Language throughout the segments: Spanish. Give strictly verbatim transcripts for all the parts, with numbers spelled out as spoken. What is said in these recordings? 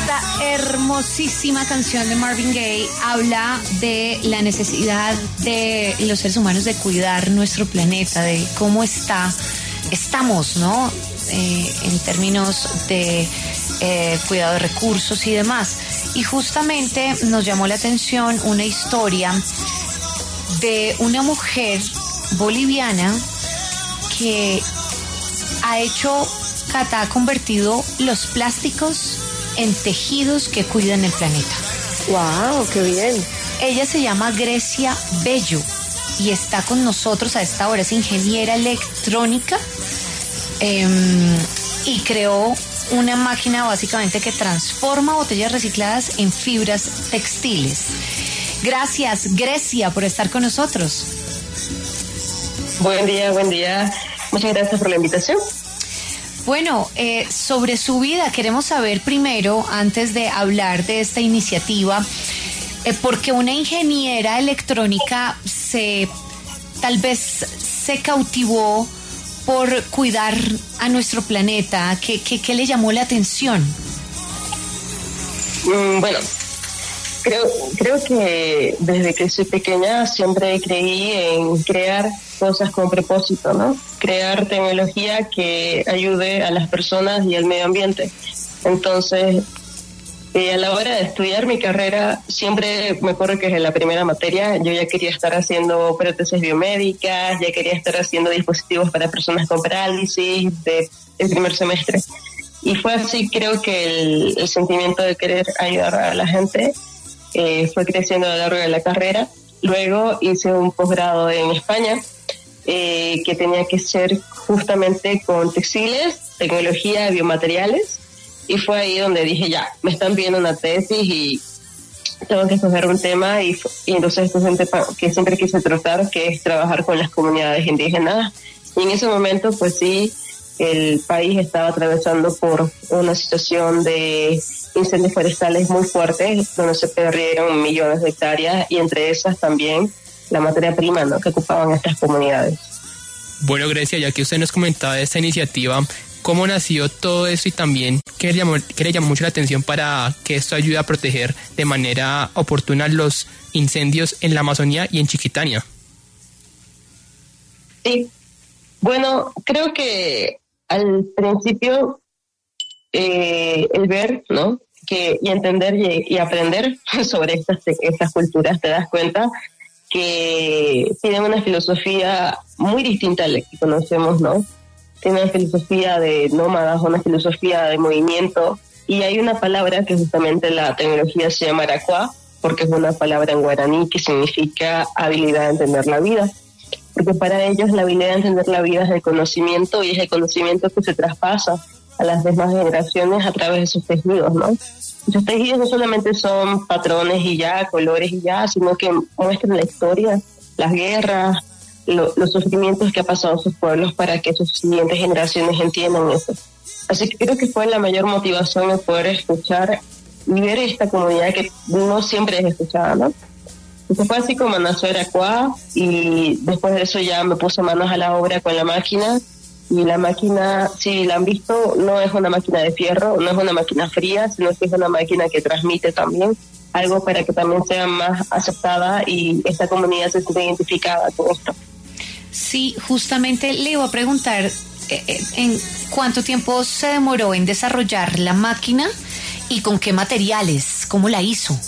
Esta hermosísima canción de Marvin Gaye habla de la necesidad de los seres humanos de cuidar nuestro planeta, de cómo está, estamos, ¿no? Eh, en términos de eh, cuidado de recursos y demás. Y justamente nos llamó la atención una historia de una mujer boliviana que ha hecho, Cata, ha convertido los plásticos en tejidos que cuidan el planeta. ¡Wow! ¡Qué bien! Ella se llama Grecia Bello y está con nosotros a esta hora. Es ingeniera electrónica eh, y creó una máquina básicamente que transforma botellas recicladas en fibras textiles. Gracias, Grecia, por estar con nosotros. Buen día, buen día. Muchas gracias por la invitación. Bueno, eh, sobre su vida queremos saber primero, antes de hablar de esta iniciativa, eh, porque una ingeniera electrónica se, tal vez se cautivó por cuidar a nuestro planeta. ¿Qué, qué, qué le llamó la atención? Mm, bueno, creo, creo que desde que soy pequeña siempre creí en crear cosas con propósito, ¿no? Crear tecnología que ayude a las personas y al medio ambiente. Entonces, eh, a la hora de estudiar mi carrera, siempre me acuerdo que en la primera materia yo ya quería estar haciendo prótesis biomédicas, ya quería estar haciendo dispositivos para personas con parálisis de el primer semestre. Y fue así, creo que el, el sentimiento de querer ayudar a la gente eh, fue creciendo a lo largo de la carrera. Luego hice un posgrado en España, Eh, que tenía que ser justamente con textiles, tecnología, biomateriales, y fue ahí donde dije, ya, me están pidiendo una tesis y tengo que escoger un tema, y, y entonces este es un tema que siempre quise tratar, que es trabajar con las comunidades indígenas, y en ese momento, pues sí, el país estaba atravesando por una situación de incendios forestales muy fuertes, donde se perdieron millones de hectáreas, y entre esas también la materia prima, ¿no?, que ocupaban estas comunidades. Bueno, Grecia, ya que usted nos comentaba de esta iniciativa, ¿cómo nació todo esto y también qué le llamó, qué le llamó mucho la atención para que esto ayude a proteger de manera oportuna los incendios en la Amazonía y en Chiquitania? Sí, bueno, creo que al principio eh, el ver, ¿no?, que y entender y, y aprender sobre estas, estas culturas, te das cuenta que tienen una filosofía muy distinta a la que conocemos, ¿no? Tienen una filosofía de nómadas, una filosofía de movimiento, y hay una palabra que justamente la tecnología se llama aracuá, porque es una palabra en guaraní que significa habilidad de entender la vida, porque para ellos la habilidad de entender la vida es el conocimiento, y es el conocimiento que se traspasa a las demás generaciones a través de sus tejidos, ¿no? Los tejidos no solamente son patrones y ya, colores y ya, sino que muestran la historia, las guerras, lo, los sufrimientos que ha pasado sus pueblos para que sus siguientes generaciones entiendan eso. Así que creo que fue la mayor motivación el poder escuchar y ver esta comunidad que no siempre es escuchada, ¿no? Entonces fue así como nació Aracuá, y después de eso ya me puse manos a la obra con la máquina. Y la máquina, si la han visto, no es una máquina de fierro, no es una máquina fría, sino que es una máquina que transmite también algo para que también sea más aceptada y esta comunidad se sienta identificada con esto. Sí, justamente le iba a preguntar eh, en cuánto tiempo se demoró en desarrollar la máquina y con qué materiales, cómo la hizo.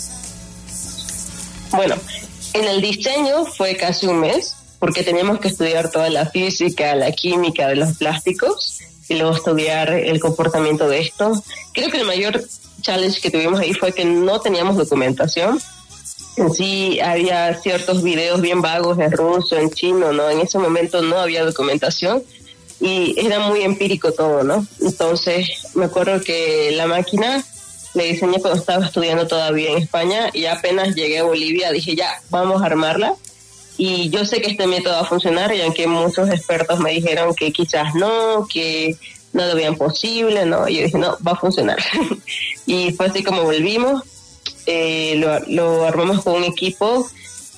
Bueno, en el diseño fue casi un mes, porque teníamos que estudiar toda la física, la química de los plásticos y luego estudiar el comportamiento de esto. Creo que el mayor challenge que tuvimos ahí fue que no teníamos documentación. En sí había ciertos videos bien vagos en ruso, en chino, ¿no? En ese momento no había documentación y era muy empírico todo, ¿no? Entonces me acuerdo que la máquina la diseñé cuando estaba estudiando todavía en España, y apenas llegué a Bolivia dije, ya, vamos a armarla. Y yo sé que este método va a funcionar, y aunque muchos expertos me dijeron que quizás no, que no lo veían posible, ¿no? Y yo dije, no, va a funcionar. Y fue así como volvimos, eh, lo, lo armamos con un equipo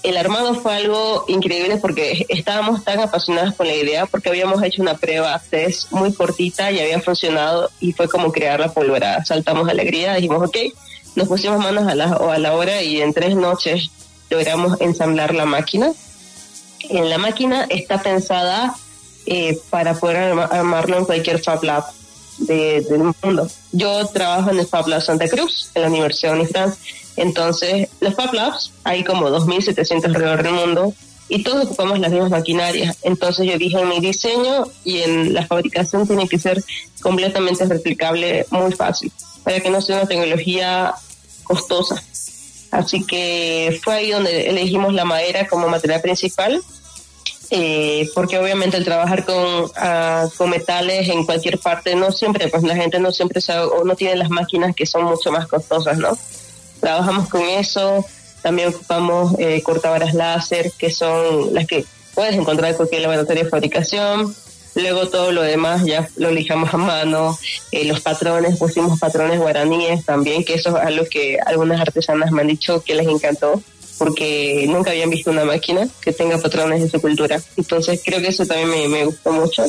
el armado fue algo increíble porque estábamos tan apasionados con la idea, porque habíamos hecho una prueba test muy cortita y había funcionado, y fue como crear la polvorada. Saltamos alegría, dijimos ok, nos pusimos manos a la, a la obra y en tres noches logramos ensamblar la máquina. En la máquina está pensada eh, para poder arma, armarlo en cualquier Fab Lab de, del mundo. Yo trabajo en el Fab Lab Santa Cruz, en la Universidad Unifrance. Entonces, los Fab Labs, hay como dos mil setecientos alrededor del mundo y todos ocupamos las mismas maquinarias. Entonces yo dije, en mi diseño y en la fabricación tiene que ser completamente replicable, muy fácil, para que no sea una tecnología costosa. Así que fue ahí donde elegimos la madera como material principal, eh, porque obviamente el trabajar con, uh, con metales en cualquier parte, no siempre, pues la gente no siempre sabe o no tiene las máquinas que son mucho más costosas, ¿no? Trabajamos con eso, también ocupamos eh, cortadoras láser, que son las que puedes encontrar en cualquier laboratorio de fabricación. Luego todo lo demás ya lo lijamos a mano, eh, los patrones, pusimos patrones guaraníes también, que eso es algo que algunas artesanas me han dicho que les encantó, porque nunca habían visto una máquina que tenga patrones de su cultura. Entonces creo que eso también me, me gustó mucho.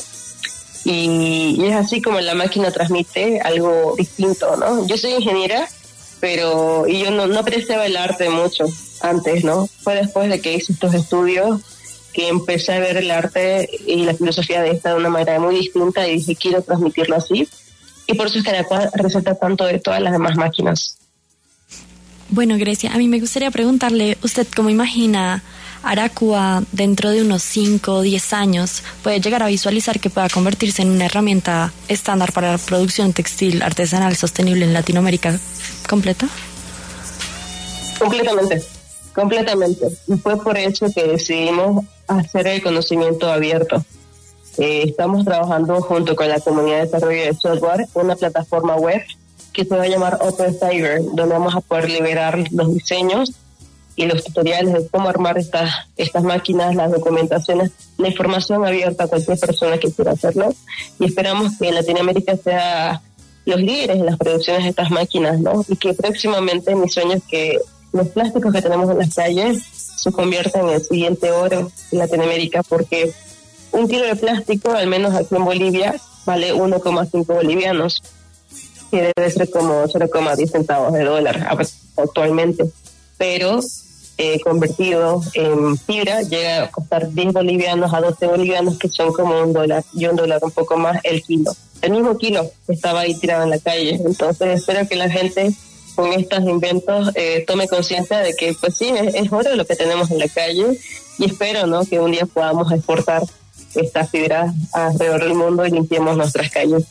Y, y es así como la máquina transmite algo distinto, ¿no? Yo soy ingeniera, pero y yo no, no apreciaba el arte mucho antes, ¿no? Fue después de que hice estos estudios que empecé a ver el arte y la filosofía de esta de una manera muy distinta y dije, quiero transmitirlo así. Y por eso es que Aracua resalta tanto de todas las demás máquinas. Bueno, Grecia, a mí me gustaría preguntarle, ¿usted cómo imagina Aracua dentro de unos cinco o diez años? ¿Puede llegar a visualizar que pueda convertirse en una herramienta estándar para la producción textil artesanal sostenible en Latinoamérica completa? Completamente, completamente. Y fue por eso que decidimos hacer el conocimiento abierto. Eh, estamos trabajando junto con la comunidad de desarrollo de software, una plataforma web que se va a llamar OpenCyber, donde vamos a poder liberar los diseños y los tutoriales de cómo armar estas estas máquinas, las documentaciones, la información abierta a cualquier persona que quiera hacerlo. Y esperamos que Latinoamérica sea los líderes en las producciones de estas máquinas, ¿no? Y que próximamente mi sueño es que los plásticos que tenemos en las calles se conviertan en el siguiente oro en Latinoamérica, porque un kilo de plástico, al menos aquí en Bolivia, vale uno coma cinco bolivianos, que debe ser como cero coma diez centavos de dólar actualmente, pero eh, convertido en fibra llega a costar diez bolivianos a doce bolivianos, que son como un dólar y un dólar un poco más el kilo. El mismo kilo estaba ahí tirado en la calle. Entonces espero que la gente con estos inventos eh, tome conciencia de que pues sí, es, es oro lo que tenemos en la calle, y espero, ¿no?, que un día podamos exportar estas fibras alrededor del mundo y limpiemos nuestras calles.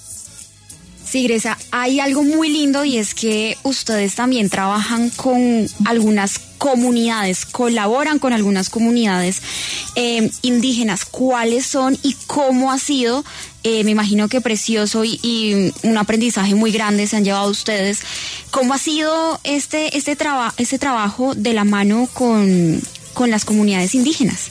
Sí, Grecia, hay algo muy lindo y es que ustedes también trabajan con algunas comunidades, colaboran con algunas comunidades eh, indígenas. ¿Cuáles son y cómo ha sido? Eh, me imagino que precioso y, y un aprendizaje muy grande se han llevado ustedes. ¿Cómo ha sido este este, traba, este trabajo de la mano con, con las comunidades indígenas?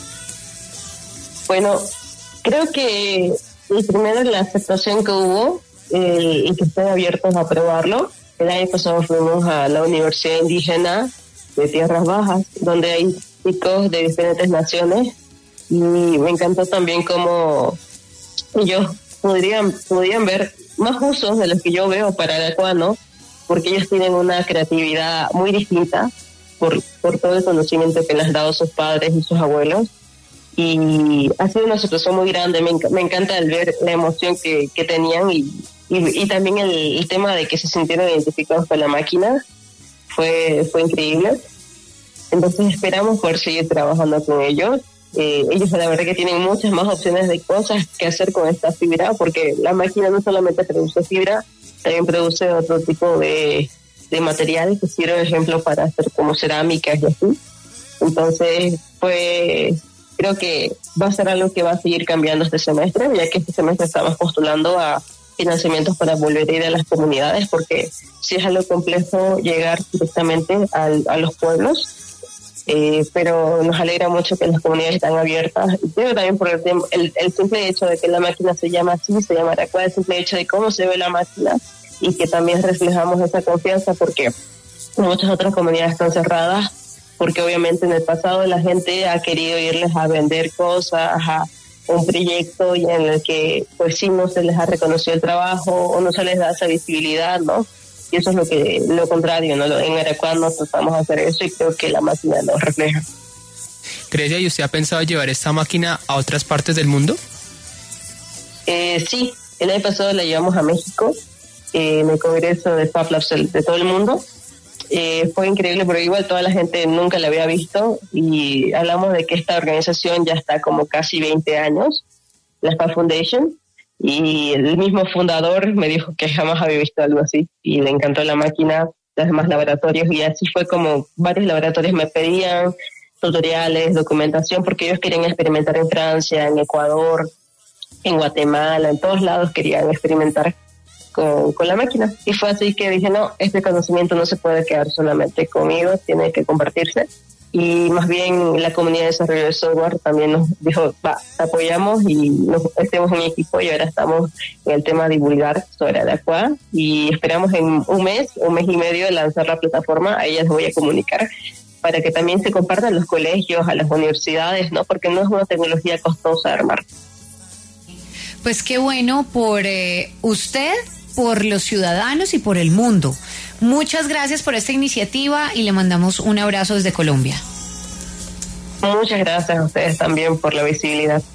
Bueno, creo que el primero es la aceptación que hubo, Eh, y que estén abiertos a probarlo. El año pasado fuimos a la Universidad Indígena de Tierras Bajas, donde hay chicos de diferentes naciones, y me encantó también cómo ellos podrían, podrían ver más usos de los que yo veo para Aracua, ¿no? Porque ellos tienen una creatividad muy distinta por, por todo el conocimiento que les han dado sus padres y sus abuelos. Y ha sido una situación muy grande. Me, me encanta el ver la emoción que, que tenían, y, y, y también el, el tema de que se sintieron identificados con la máquina fue, fue increíble. Entonces esperamos poder seguir trabajando con ellos. Eh, ellos la verdad que tienen muchas más opciones de cosas que hacer con esta fibra, porque la máquina no solamente produce fibra, también produce otro tipo de, de materiales que sirven, por ejemplo, para hacer como cerámicas y así. Entonces, pues creo que va a ser algo que va a seguir cambiando este semestre, ya que este semestre estamos postulando a financiamientos para volver a ir a las comunidades, porque sí es algo complejo llegar directamente al, a los pueblos, eh, pero nos alegra mucho que las comunidades están abiertas. Y creo también por el, el, el simple hecho de que la máquina se llama así, se llama Aracua, el simple hecho de cómo se ve la máquina, y que también reflejamos esa confianza, porque muchas otras comunidades están cerradas porque obviamente en el pasado la gente ha querido irles a vender cosas, a un proyecto y en el que pues sí no se les ha reconocido el trabajo o no se les da esa visibilidad, ¿no? Y eso es lo que lo contrario, ¿no? En Aracua no tratamos de hacer eso y creo que la máquina lo refleja. Grecia, ¿y usted ha pensado llevar esta máquina a otras partes del mundo? Eh, sí, el año pasado la llevamos a México, eh, en el congreso de Fab Labs de todo el mundo. Eh, fue increíble, pero igual toda la gente nunca la había visto y hablamos de que esta organización ya está como casi veinte años, la Fab Foundation, y el mismo fundador me dijo que jamás había visto algo así y le encantó la máquina, los demás laboratorios, y así fue como varios laboratorios me pedían tutoriales, documentación, porque ellos querían experimentar en Francia, en Ecuador, en Guatemala, en todos lados querían experimentar con, con la máquina. Y fue así que dije, no, este conocimiento no se puede quedar solamente conmigo, tiene que compartirse. Y más bien la comunidad de desarrollo de software también nos dijo, va, te apoyamos y nos estemos en equipo, y ahora estamos en el tema de divulgar sobre Aracua y esperamos en un mes, un mes y medio de lanzar la plataforma. A ellas les voy a comunicar para que también se compartan a los colegios, a las universidades, ¿no? Porque no es una tecnología costosa de armar. Pues qué bueno por eh, usted, por los ciudadanos y por el mundo. Muchas gracias por esta iniciativa y le mandamos un abrazo desde Colombia. Muchas gracias a ustedes también por la visibilidad.